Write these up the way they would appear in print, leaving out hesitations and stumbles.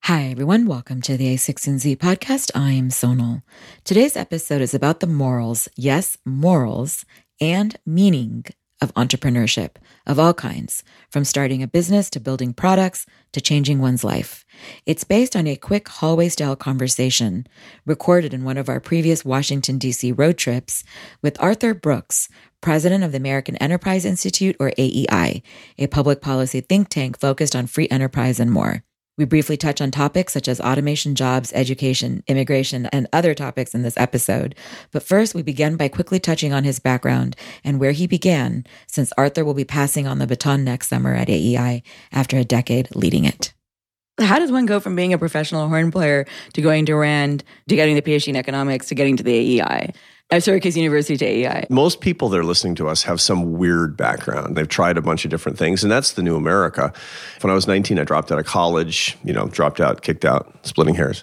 Hi, everyone. Welcome to the A16Z podcast. I'm Sonal. Today's episode is about the morals, yes, morals, and meaning of entrepreneurship of all kinds, from starting a business to building products to changing one's life. It's based on a quick hallway-style conversation recorded in one of our previous Washington, D.C. road trips with Arthur Brooks, president of the American Enterprise Institute, or AEI, a public policy think tank focused on free enterprise and more. We briefly touch on topics such as automation, jobs, education, immigration, and other topics in this episode. But first, we begin by quickly touching on his background and where he began, since Arthur will be passing on the baton next summer at AEI after a decade leading it. How does one go from being a professional horn player to going to RAND, to getting the PhD in economics, to getting to the AEI? At Syracuse University to AEI. Most people that are listening to us have some weird background. They've tried a bunch of different things, and that's the new America. When I was 19, I dropped out of college, dropped out, kicked out, splitting hairs.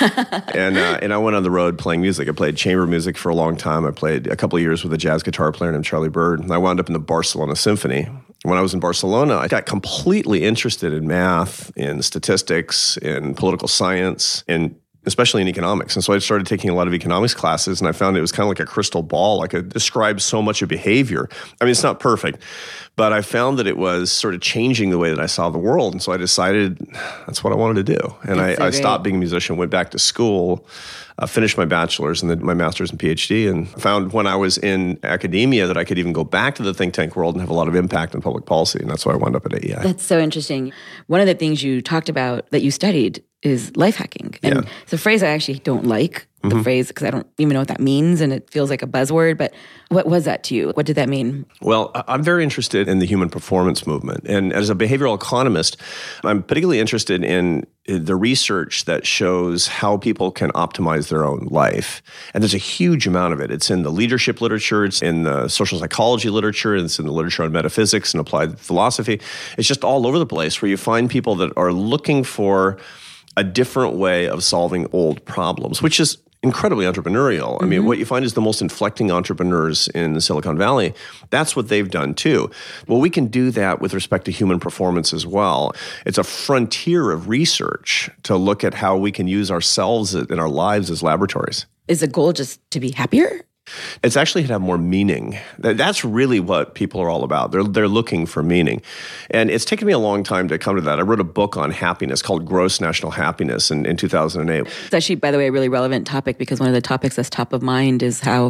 and I went on the road playing music. I played chamber music for a long time. I played a couple of years with a jazz guitar player named Charlie Bird, and I wound up in the Barcelona Symphony. When I was in Barcelona, I got completely interested in math, in statistics, in political science, and especially in economics. And so I started taking a lot of economics classes, and I found it was kind of like a crystal ball. I could describe so much of behavior. I mean, it's not perfect, but I found that it was sort of changing the way that I saw the world. And so I decided that's what I wanted to do. And I stopped being a musician, went back to school, finished my bachelor's and then my master's and PhD, and found when I was in academia that I could even go back to the think tank world and have a lot of impact on public policy. And that's why I wound up at AEI. That's so interesting. One of the things you talked about that you studied is life hacking. And it's a phrase I actually don't like, the phrase, because I don't even know what that means, and it feels like a buzzword. But what was that to you? What did that mean? Well, I'm very interested in the human performance movement. And as a behavioral economist, I'm particularly interested in the research that shows how people can optimize their own life. And there's a huge amount of it. It's in the leadership literature, it's in the social psychology literature, and it's in the literature on metaphysics and applied philosophy. It's just all over the place where you find people that are looking for a different way of solving old problems, which is incredibly entrepreneurial. I mean, what you find is the most inflecting entrepreneurs in Silicon Valley, that's what they've done too. Well, we can do that with respect to human performance as well. It's a frontier of research to look at how we can use ourselves in our lives as laboratories. Is the goal just to be happier? It's actually to have more meaning. That's really what people are all about. They're looking for meaning. And it's taken me a long time to come to that. I wrote a book on happiness called Gross National Happiness in 2008. It's actually, by the way, a really relevant topic, because one of the topics that's top of mind is how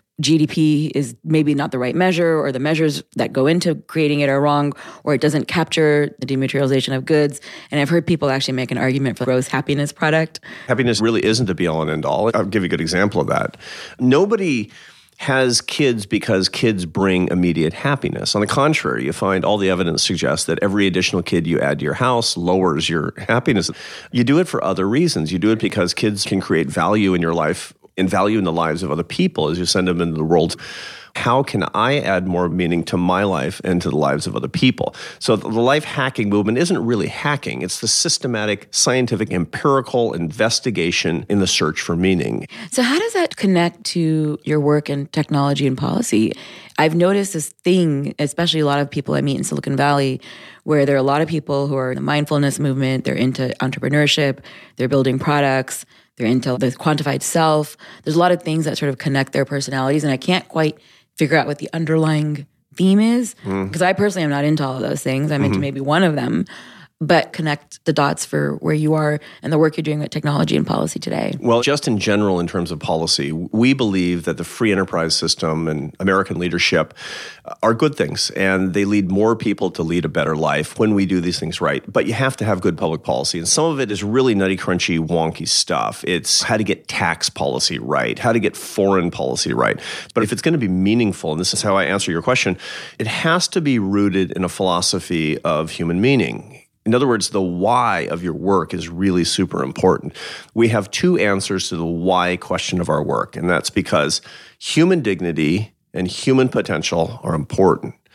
GDP is maybe not the right measure, or the measures that go into creating it are wrong, or it doesn't capture the dematerialization of goods. And I've heard people actually make an argument for gross happiness product. Happiness really isn't a be-all and end-all. I'll give you a good example of that. Nobody has kids because kids bring immediate happiness. On the contrary, you find all the evidence suggests that every additional kid you add to your house lowers your happiness. You do it for other reasons. You do it because kids can create value in your life and value in the lives of other people as you send them into the world. How can I add more meaning to my life and to the lives of other people? So the life hacking movement isn't really hacking. It's the systematic, scientific, empirical investigation in the search for meaning. So how does that connect to your work in technology and policy? I've noticed this thing, especially a lot of people I meet in Silicon Valley, where there are a lot of people who are in the mindfulness movement, they're into entrepreneurship, they're building products, they're into the quantified self. There's a lot of things that sort of connect their personalities, and I can't quite figure out what the underlying theme is, because I personally am not into all of those things. I'm into maybe one of them, but connect the dots for where you are and the work you're doing with technology and policy today. Well, just in general, in terms of policy, we believe that the free enterprise system and American leadership are good things, and they lead more people to lead a better life when we do these things right. But you have to have good public policy, and some of it is really nutty, crunchy, wonky stuff. It's how to get tax policy right, how to get foreign policy right. But if it's going to be meaningful, and this is how I answer your question, it has to be rooted in a philosophy of human meaning. In other words, the why of your work is really super important. We have two answers to the why question of our work, and that's because human dignity and human potential are important.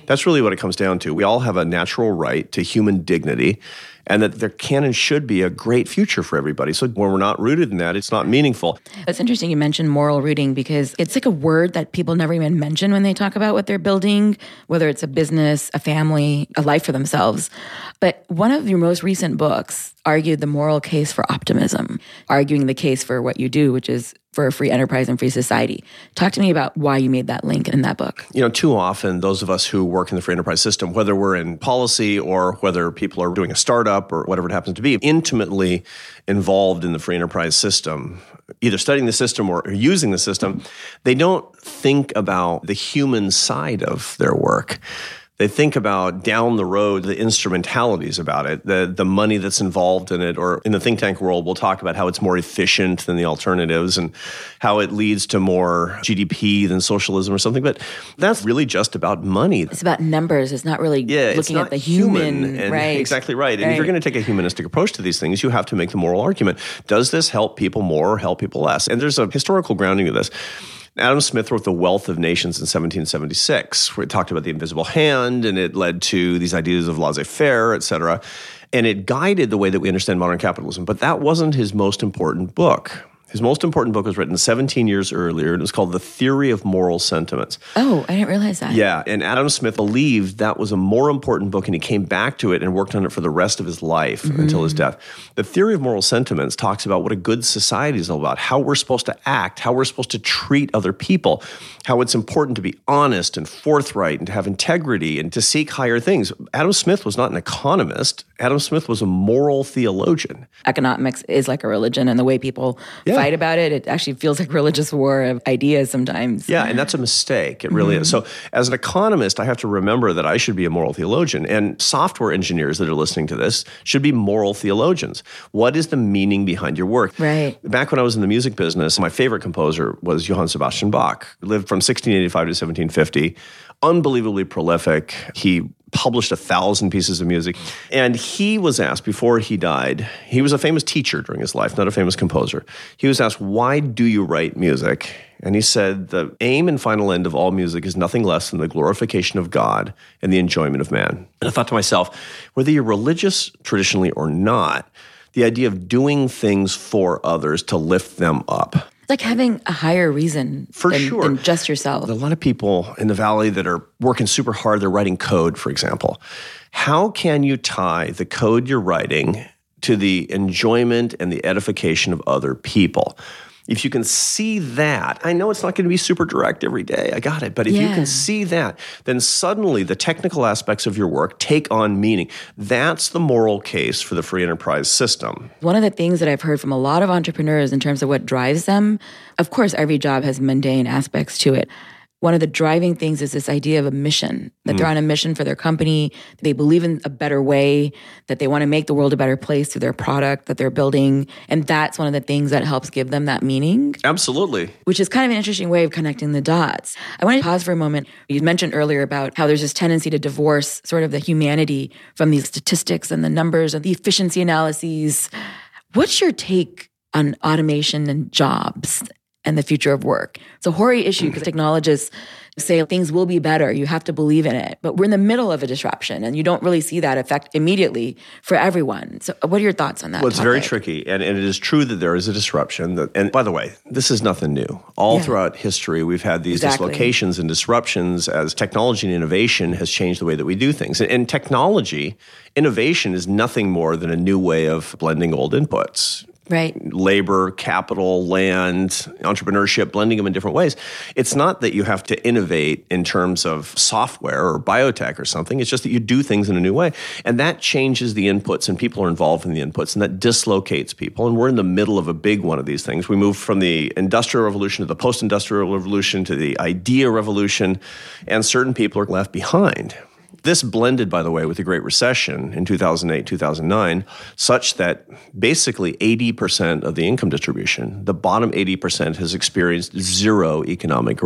That's really what it comes down to. We all have a natural right to human dignity, and that there can and should be a great future for everybody. So when we're not rooted in that, it's not meaningful. It's interesting you mentioned moral rooting, because it's like a word that people never even mention when they talk about what they're building, whether it's a business, a family, a life for themselves. But one of your most recent books argued the moral case for optimism, arguing the case for what you do, which is for a free enterprise and free society. Talk to me about why you made that link in that book. Too often, those of us who work in the free enterprise system, whether we're in policy or whether people are doing a startup or whatever it happens to be, intimately involved in the free enterprise system, either studying the system or using the system, they don't think about the human side of their work. They think about down the road, the instrumentalities about it, the money that's involved in it, or in the think tank world, we'll talk about how it's more efficient than the alternatives and how it leads to more GDP than socialism or something. But that's really just about money. It's about numbers. It's not really looking at the human. Right. Exactly right. And if you're going to take a humanistic approach to these things, you have to make the moral argument. Does this help people more or help people less? And there's a historical grounding of this. Adam Smith wrote The Wealth of Nations in 1776, where it talked about the invisible hand, and it led to these ideas of laissez-faire, et cetera. And it guided the way that we understand modern capitalism. But that wasn't his most important book. His most important book was written 17 years earlier, and it was called The Theory of Moral Sentiments. Oh, I didn't realize that. Yeah, and Adam Smith believed that was a more important book, and he came back to it and worked on it for the rest of his life until his death. The Theory of Moral Sentiments talks about what a good society is all about, how we're supposed to act, how we're supposed to treat other people, how it's important to be honest and forthright and to have integrity and to seek higher things. Adam Smith was not an economist. Adam Smith was a moral theologian. Economics is like a religion, and the way people fight about it, it actually feels like religious war of ideas sometimes. Yeah, and that's a mistake. It really is. So as an economist, I have to remember that I should be a moral theologian. And software engineers that are listening to this should be moral theologians. What is the meaning behind your work? Right. Back when I was in the music business, my favorite composer was Johann Sebastian Bach. He lived from 1685 to 1750. Unbelievably prolific. He published 1,000 pieces of music. And he was asked before he died, he was a famous teacher during his life, not a famous composer. He was asked, why do you write music? And he said, the aim and final end of all music is nothing less than the glorification of God and the enjoyment of man. And I thought to myself, whether you're religious traditionally or not, the idea of doing things for others to lift them up. Like having a higher reason than just yourself. There's a lot of people in the Valley that are working super hard. They're writing code, for example. How can you tie the code you're writing to the enjoyment and the edification of other people? If you can see that, I know it's not going to be super direct every day. I got it. But if you can see that, then suddenly the technical aspects of your work take on meaning. That's the moral case for the free enterprise system. One of the things that I've heard from a lot of entrepreneurs in terms of what drives them, of course, every job has mundane aspects to it. One of the driving things is this idea of a mission, that they're on a mission for their company, they believe in a better way, that they want to make the world a better place through their product that they're building. And that's one of the things that helps give them that meaning. Absolutely. Which is kind of an interesting way of connecting the dots. I want to pause for a moment. You mentioned earlier about how there's this tendency to divorce sort of the humanity from these statistics and the numbers and the efficiency analyses. What's your take on automation and jobs and the future of work? It's a hoary issue because technologists say things will be better. You have to believe in it. But we're in the middle of a disruption, and you don't really see that effect immediately for everyone. So what are your thoughts on that? Well, it's very tricky. And it is true that there is a disruption. And by the way, this is nothing new. All throughout history, we've had these dislocations and disruptions as technology and innovation has changed the way that we do things. And technology, innovation is nothing more than a new way of blending old inputs. Right. Labor, capital, land, entrepreneurship, blending them in different ways. It's not that you have to innovate in terms of software or biotech or something. It's just that you do things in a new way. And that changes the inputs, and people are involved in the inputs, and that dislocates people. And we're in the middle of a big one of these things. We moved from the Industrial Revolution to the Post-Industrial Revolution to the Idea Revolution, and certain people are left behind. This blended, by the way, with the Great Recession in 2008, 2009, such that basically 80% of the income distribution, the bottom 80% has experienced zero economic growth.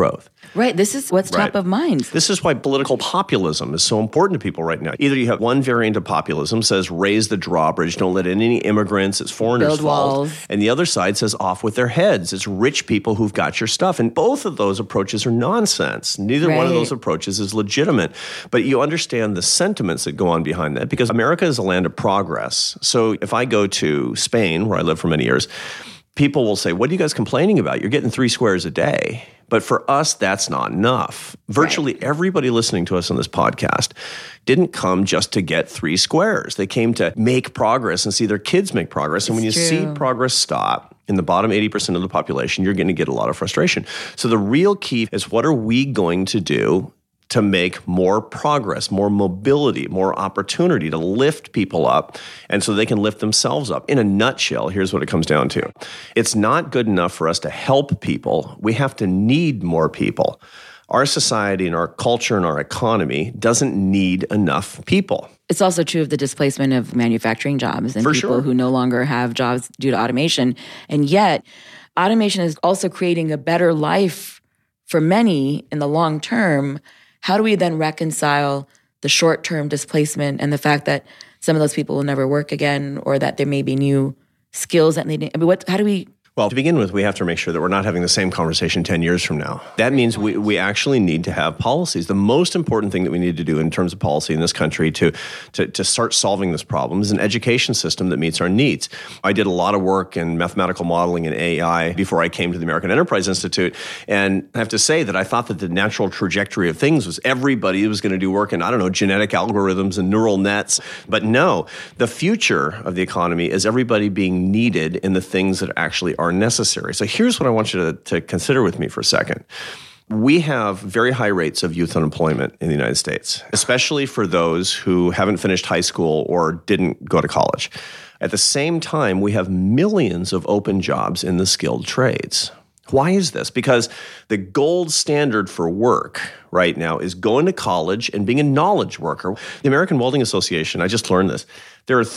Right. This is what's top of mind. This is why political populism is so important to people right now. Either you have one variant of populism says raise the drawbridge, don't let in any immigrants, it's foreigners' fault. And the other side says off with their heads. It's rich people who've got your stuff. And both of those approaches are nonsense. Neither one of those approaches is legitimate. But you understand the sentiments that go on behind that because America is a land of progress. So if I go to Spain, where I lived for many years, people will say, what are you guys complaining about? You're getting 3 squares a day. But for us, that's not enough. Virtually everybody listening to us on this podcast didn't come just to get 3 squares. They came to make progress and see their kids make progress. And when you see progress stop in the bottom 80% of the population, you're going to get a lot of frustration. So the real key is what are we going to do to make more progress, more mobility, more opportunity to lift people up and so they can lift themselves up. In a nutshell, here's what it comes down to. It's not good enough for us to help people. We have to need more people. Our society and our culture and our economy doesn't need enough people. It's also true of the displacement of manufacturing jobs and people who no longer have jobs due to automation. And yet, automation is also creating a better life for many in the long term. How do we then reconcile the short-term displacement and the fact that some of those people will never work again or that there may be new skills that they need? I mean, how do we... Well, to begin with, we have to make sure that we're not having the same conversation 10 years from now. That means we actually need to have policies. The most important thing that we need to do in terms of policy in this country to start solving this problem is an education system that meets our needs. I did a lot of work in mathematical modeling and AI before I came to the American Enterprise Institute. And I have to say that I thought that the natural trajectory of things was everybody was going to do work in, genetic algorithms and neural nets. But no, the future of the economy is everybody being needed in the things that actually are necessary. So here's what I want you to consider with me for a second. We have very high rates of youth unemployment in the United States, especially for those who haven't finished high school or didn't go to college. At the same time, we have millions of open jobs in the skilled trades. Why is this? Because the gold standard for work right now is going to college and being a knowledge worker. The American Welding Association, I just learned this, there are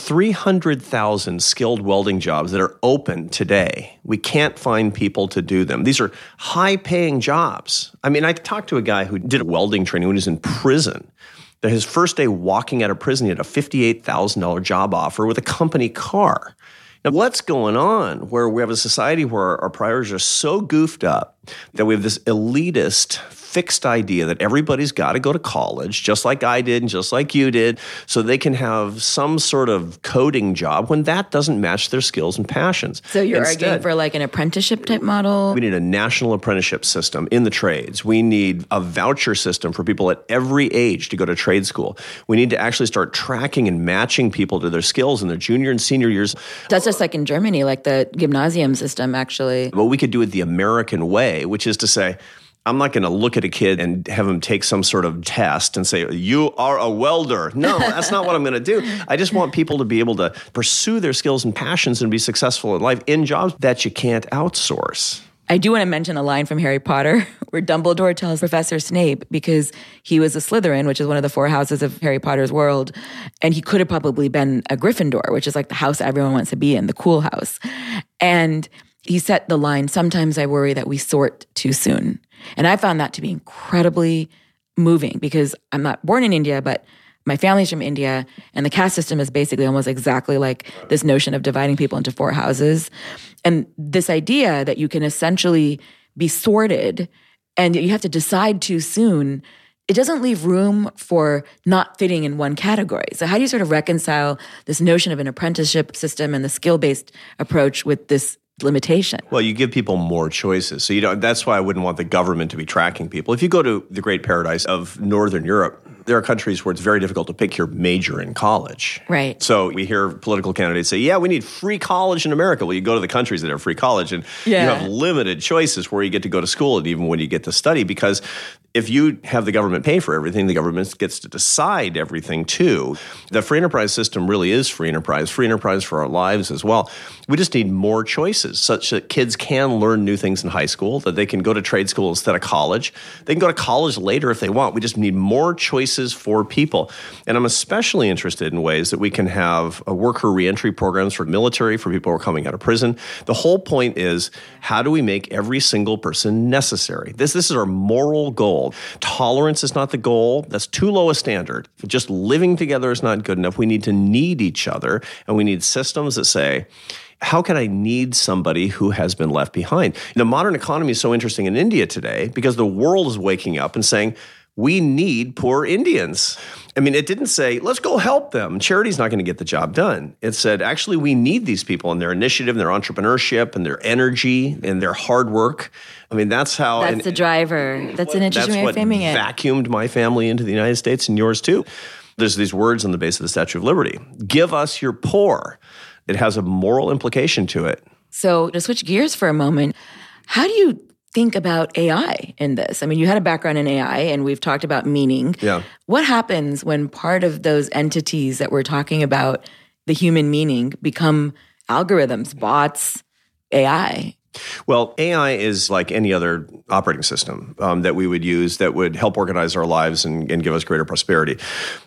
300,000 skilled welding jobs that are open today. We can't find people to do them. These are high-paying jobs. I mean, I talked to a guy who did welding training when he was in prison. His first day walking out of prison, he had a $58,000 job offer with a company car. Now, what's going on where we have a society where our priorities are so goofed up that we have this elitist, fixed idea that everybody's got to go to college, just like I did and just like you did, so they can have some sort of coding job when that doesn't match their skills and passions. So you're arguing for like an apprenticeship type model? We need a national apprenticeship system in the trades. We need a voucher system for people at every age to go to trade school. We need to actually start tracking and matching people to their skills in their junior and senior years. That's just like in Germany, like the gymnasium system, actually. Well, we could do it the American way, which is to say, I'm not going to look at a kid and have him take some sort of test and say, you are a welder. No, that's not what I'm going to do. I just want people to be able to pursue their skills and passions and be successful in life in jobs that you can't outsource. I do want to mention a line from Harry Potter where Dumbledore tells Professor Snape, because he was a Slytherin, which is one of the 4 houses of Harry Potter's world, and he could have probably been a Gryffindor, which is like the house everyone wants to be in, the cool house. And he set the line, sometimes I worry that we sort too soon. And I found that to be incredibly moving because I'm not born in India, but my family's from India, and the caste system is basically almost exactly like this notion of dividing people into 4 houses. And this idea that you can essentially be sorted and you have to decide too soon, it doesn't leave room for not fitting in one category. So how do you sort of reconcile this notion of an apprenticeship system and the skill-based approach with this limitation? Well, you give people more choices. So that's why I wouldn't want the government to be tracking people. If you go to the great paradise of Northern Europe, there are countries where it's very difficult to pick your major in college. Right. So we hear political candidates say, yeah, we need free college in America. Well, you go to the countries that have free college and you have limited choices where you get to go to school and even when you get to study, because if you have the government pay for everything, the government gets to decide everything too. The free enterprise system really is free enterprise for our lives as well. We just need more choices such that kids can learn new things in high school, that they can go to trade school instead of college. They can go to college later if they want. We just need more choices choices for people. And I'm especially interested in ways that we can have worker reentry programs for military, for people who are coming out of prison. The whole point is, how do we make every single person necessary? This is our moral goal. Tolerance is not the goal. That's too low a standard. Just living together is not good enough. We need to need each other, and we need systems that say, how can I need somebody who has been left behind? The modern economy is so interesting in India today because the world is waking up and saying, we need poor Indians. I mean, it didn't say, let's go help them. Charity's not going to get the job done. It said, actually, we need these people and their initiative, and their entrepreneurship, and their energy, and their hard work. I mean, that's how... That's the driver. That's an interesting way of framing it. That's what vacuumed my family into the United States, and yours too. There's these words on the base of the Statue of Liberty. Give us your poor. It has a moral implication to it. So to switch gears for a moment, how do you think about AI in this? I mean, you had a background in AI, and we've talked about meaning. Yeah. What happens when part of those entities that we're talking about, the human meaning, become algorithms, bots, AI? Well, AI is like any other operating system that we would use that would help organize our lives and give us greater prosperity.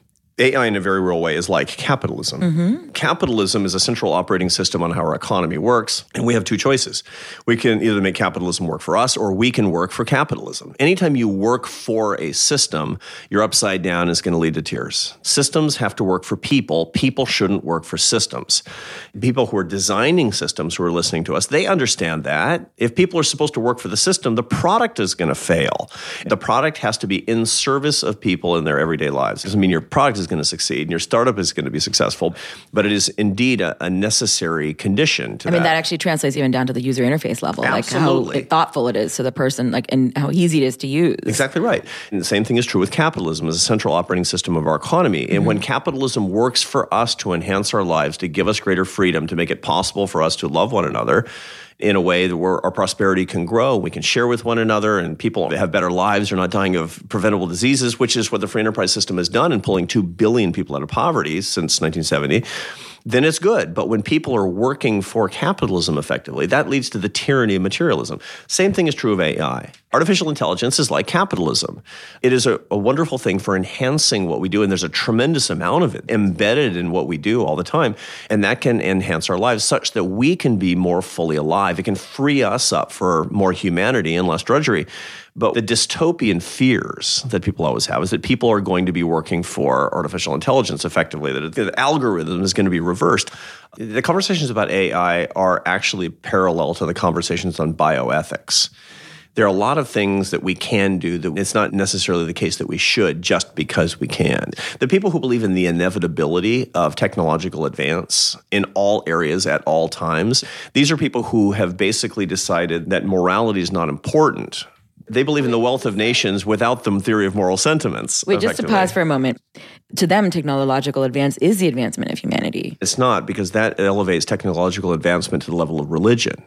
AI in a very real way is like capitalism. Mm-hmm. Capitalism is a central operating system on how our economy works, and we have two choices. We can either make capitalism work for us, or we can work for capitalism. Anytime you work for a system, you're upside down is going to lead to tears. Systems have to work for people. People shouldn't work for systems. People who are designing systems who are listening to us, they understand that. If people are supposed to work for the system, the product is going to fail. The product has to be in service of people in their everyday lives. It doesn't mean your product is going to succeed and your startup is going to be successful, but it is indeed a necessary condition to that. I mean, that actually translates even down to the user interface level, Absolutely. Like how thoughtful it is to the person, like, and how easy it is to use. Exactly right. And the same thing is true with capitalism as a central operating system of our economy. And when capitalism works for us to enhance our lives, to give us greater freedom, to make it possible for us to love one another in a way that where our prosperity can grow, we can share with one another, and people have better lives, are not dying of preventable diseases, which is what the free enterprise system has done in pulling 2 billion people out of poverty since 1970, then it's good. But when people are working for capitalism effectively, that leads to the tyranny of materialism. Same thing is true of AI. Artificial intelligence is like capitalism. It is a wonderful thing for enhancing what we do, and there's a tremendous amount of it embedded in what we do all the time, and that can enhance our lives such that we can be more fully alive. It can free us up for more humanity and less drudgery. But the dystopian fears that people always have is that people are going to be working for artificial intelligence effectively, that the algorithm is going to be reversed. The conversations about AI are actually parallel to the conversations on bioethics. There are a lot of things that we can do that it's not necessarily the case that we should just because we can. The people who believe in the inevitability of technological advance in all areas at all times, these are people who have basically decided that morality is not important. They believe in the wealth of nations without the theory of moral sentiments. Wait, just to pause for a moment. To them, technological advance is the advancement of humanity. It's not, because that elevates technological advancement to the level of religion.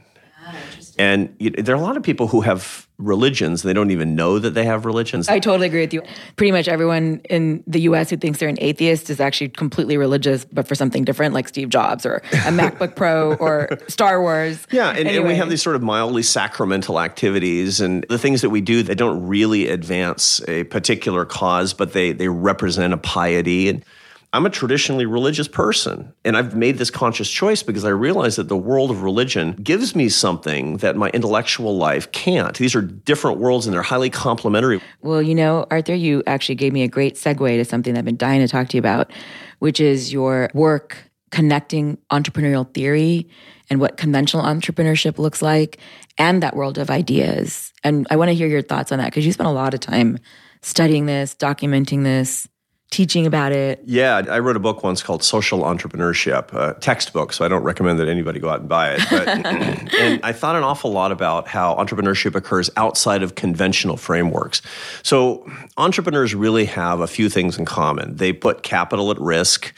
And there are a lot of people who have religions, and they don't even know that they have religions. I totally agree with you. Pretty much everyone in the U.S. who thinks they're an atheist is actually completely religious, but for something different, like Steve Jobs or a MacBook Pro or Star Wars. Yeah, and we have these sort of mildly sacramental activities, and the things that we do, they don't really advance a particular cause, but they represent a piety. And I'm a traditionally religious person, and I've made this conscious choice because I realize that the world of religion gives me something that my intellectual life can't. These are different worlds, and they're highly complementary. Well, you know, Arthur, you actually gave me a great segue to something that I've been dying to talk to you about, which is your work connecting entrepreneurial theory and what conventional entrepreneurship looks like and that world of ideas. And I want to hear your thoughts on that, because you spent a lot of time studying this, documenting this, teaching about it. Yeah, I wrote a book once called Social Entrepreneurship, a textbook, so I don't recommend that anybody go out and buy it. But and I thought an awful lot about how entrepreneurship occurs outside of conventional frameworks. So entrepreneurs really have a few things in common. They put capital at risk.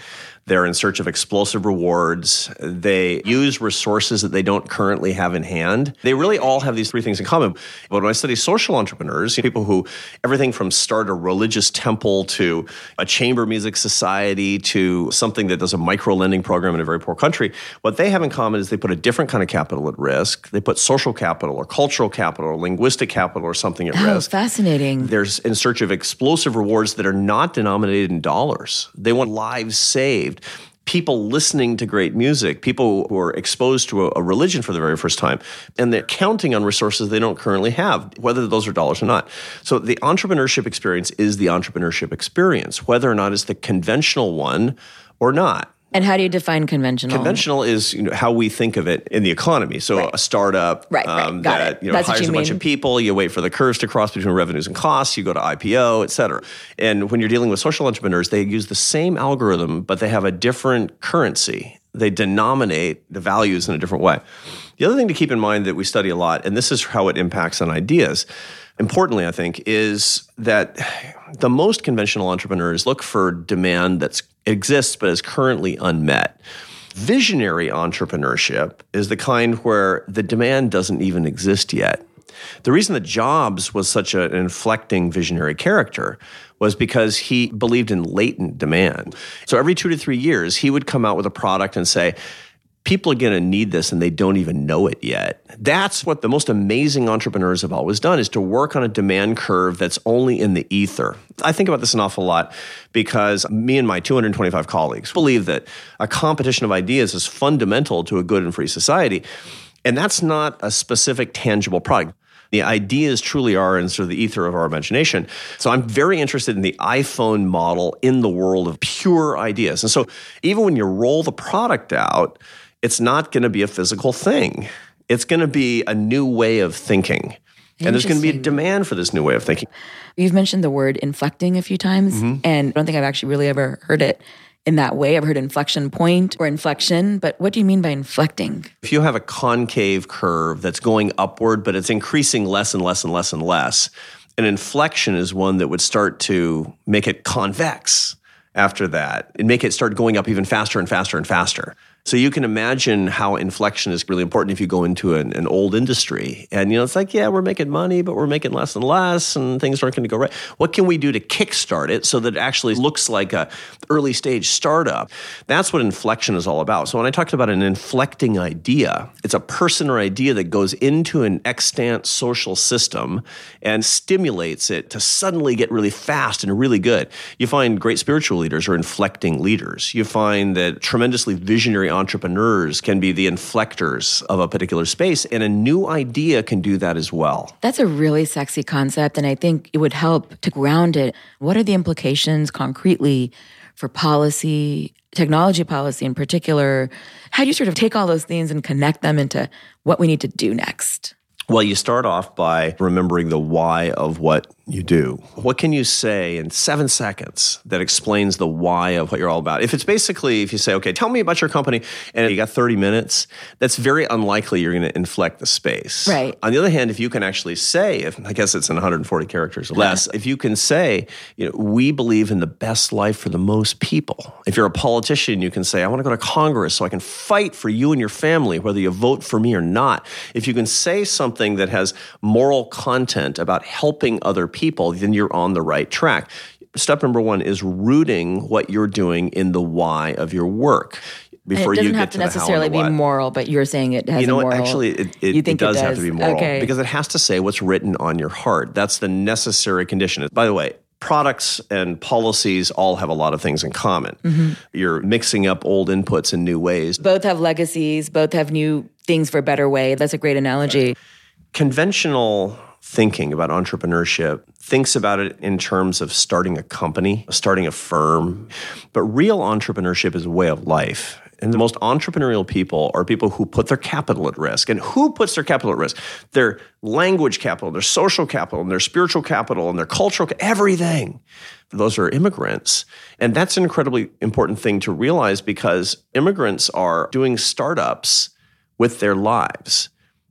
They're in search of explosive rewards. They use resources that they don't currently have in hand. They really all have these three things in common. But when I study social entrepreneurs, people who everything from start a religious temple to a chamber music society to something that does a micro lending program in a very poor country, what they have in common is they put a different kind of capital at risk. They put social capital or cultural capital or linguistic capital or something at risk. Fascinating. They're in search of explosive rewards that are not denominated in dollars. They want lives saved, people listening to great music, people who are exposed to a religion for the very first time, and they're counting on resources they don't currently have, whether those are dollars or not. So the entrepreneurship experience is the entrepreneurship experience, whether or not it's the conventional one or not. And how do you define conventional? Conventional is how we think of it in the economy. So a startup that hires a bunch of people, you wait for the curves to cross between revenues and costs, you go to IPO, et cetera. And when you're dealing with social entrepreneurs, they use the same algorithm, but they have a different currency. They denominate the values in a different way. The other thing to keep in mind that we study a lot, and this is how it impacts on ideas, importantly, I think, is that the most conventional entrepreneurs look for demand that exists but is currently unmet. Visionary entrepreneurship is the kind where the demand doesn't even exist yet. The reason that Jobs was such an inflecting visionary character was because he believed in latent demand. So every 2 to 3 years, he would come out with a product and say, people are going to need this and they don't even know it yet. That's what the most amazing entrepreneurs have always done, is to work on a demand curve that's only in the ether. I think about this an awful lot because me and my 225 colleagues believe that a competition of ideas is fundamental to a good and free society. And that's not a specific tangible product. The ideas truly are in sort of the ether of our imagination. So I'm very interested in the iPhone model in the world of pure ideas. And so even when you roll the product out, it's not going to be a physical thing. It's going to be a new way of thinking. And there's going to be a demand for this new way of thinking. You've mentioned the word inflecting a few times, and I don't think I've actually really ever heard it in that way. I've heard inflection point or inflection, but what do you mean by inflecting? If you have a concave curve that's going upward, but it's increasing less and less and less and less, an inflection is one that would start to make it convex after that and make it start going up even faster and faster and faster. So you can imagine how inflection is really important if you go into an old industry. And, it's like, yeah, we're making money, but we're making less and less, and things aren't going to go right. What can we do to kickstart it so that it actually looks like a early stage startup? That's what inflection is all about. So when I talked about an inflecting idea, it's a person or idea that goes into an extant social system and stimulates it to suddenly get really fast and really good. You find great spiritual leaders are inflecting leaders. You find that tremendously visionary entrepreneurs can be the inflectors of a particular space, and a new idea can do that as well. That's a really sexy concept, and I think it would help to ground it. What are the implications concretely for policy, technology policy in particular? How do you sort of take all those things and connect them into what we need to do next? Well, you start off by remembering the why of what you do. What can you say in 7 seconds that explains the why of what you're all about? If you say, okay, tell me about your company, and you got 30 minutes, that's very unlikely you're going to inflect the space. Right. On the other hand, if you can actually say, I guess it's in 140 characters or less, if you can say, we believe in the best life for the most people. If you're a politician, you can say, I want to go to Congress so I can fight for you and your family, whether you vote for me or not. If you can say something that has moral content about helping other people, then you're on the right track. Step number 1 is rooting what you're doing in the why of your work. Before you get to the how and the what. It doesn't have to necessarily be moral, but you're saying it has a moral. Actually, it does have to be moral because it has to say what's written on your heart. That's the necessary condition. By the way, products and policies all have a lot of things in common. Mm-hmm. You're mixing up old inputs in new ways. Both have legacies. Both have new things for a better way. That's a great analogy. Right. Conventional thinking about entrepreneurship thinks about it in terms of starting a company, starting a firm. But real entrepreneurship is a way of life. And the most entrepreneurial people are people who put their capital at risk. And who puts their capital at risk? Their language capital, their social capital, and their spiritual capital, and their cultural everything. Those are immigrants. And that's an incredibly important thing to realize because immigrants are doing startups with their lives.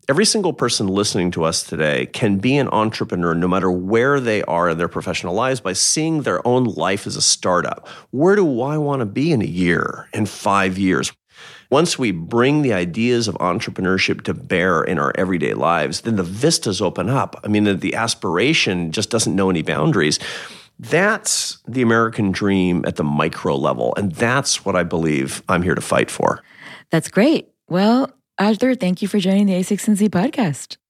Every single person listening to us today can be an entrepreneur no matter where they are in their professional lives by seeing their own life as a startup. Where do I want to be in a year, in 5 years? Once we bring the ideas of entrepreneurship to bear in our everyday lives, then the vistas open up. I mean, the aspiration just doesn't know any boundaries. That's the American dream at the micro level. And that's what I believe I'm here to fight for. That's great. Well, Arthur, thank you for joining the A6Z podcast.